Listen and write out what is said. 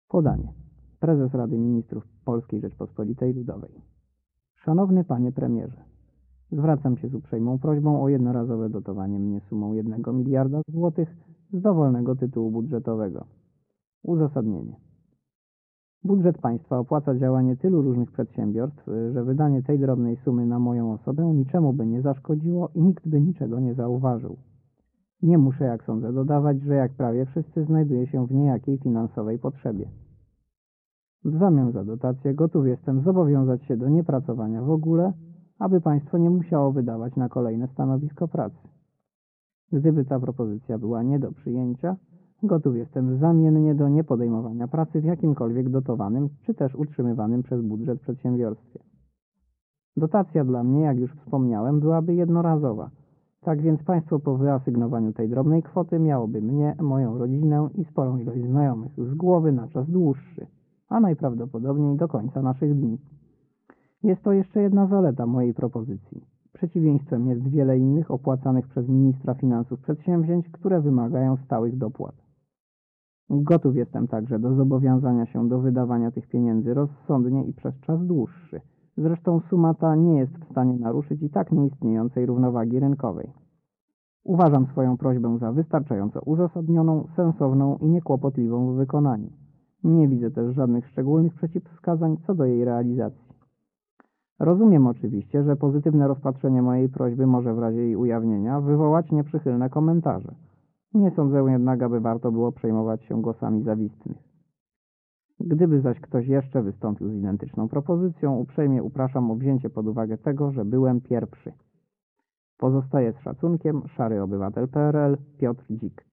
Podanie. Prezes Rady Ministrów Polskiej Rzeczpospolitej Ludowej. Szanowny Panie Premierze, zwracam się z uprzejmą prośbą o jednorazowe dotowanie mnie sumą 1 miliarda złotych z dowolnego tytułu budżetowego. Uzasadnienie. Budżet państwa opłaca działanie tylu różnych przedsiębiorstw, że wydanie tej drobnej sumy na moją osobę niczemu by nie zaszkodziło i nikt by niczego nie zauważył. Nie muszę, jak sądzę, dodawać, że jak prawie wszyscy znajduję się w niejakiej finansowej potrzebie. W zamian za dotację gotów jestem zobowiązać się do niepracowania w ogóle, aby państwo nie musiało wydawać na kolejne stanowisko pracy. Gdyby ta propozycja była nie do przyjęcia, gotów jestem zamiennie do niepodejmowania pracy w jakimkolwiek dotowanym czy też utrzymywanym przez budżet przedsiębiorstwie. Dotacja dla mnie, jak już wspomniałem, byłaby jednorazowa. Tak więc państwo po wyasygnowaniu tej drobnej kwoty miałoby mnie, moją rodzinę i sporą ilość znajomych z głowy na czas dłuższy, a najprawdopodobniej do końca naszych dni. Jest to jeszcze jedna zaleta mojej propozycji. Przeciwieństwem jest wiele innych opłacanych przez ministra finansów przedsięwzięć, które wymagają stałych dopłat. Gotów jestem także do zobowiązania się do wydawania tych pieniędzy rozsądnie i przez czas dłuższy. Zresztą suma ta nie jest w stanie naruszyć i tak nieistniejącej równowagi rynkowej. Uważam swoją prośbę za wystarczająco uzasadnioną, sensowną i niekłopotliwą w wykonaniu. Nie widzę też żadnych szczególnych przeciwwskazań co do jej realizacji. Rozumiem oczywiście, że pozytywne rozpatrzenie mojej prośby może w razie jej ujawnienia wywołać nieprzychylne komentarze. Nie sądzę jednak, aby warto było przejmować się głosami zawistnych. Gdyby zaś ktoś jeszcze wystąpił z identyczną propozycją, uprzejmie upraszam o wzięcie pod uwagę tego, że byłem pierwszy. Pozostaję z szacunkiem, Szary Obywatel PRL, Piotr Dzik.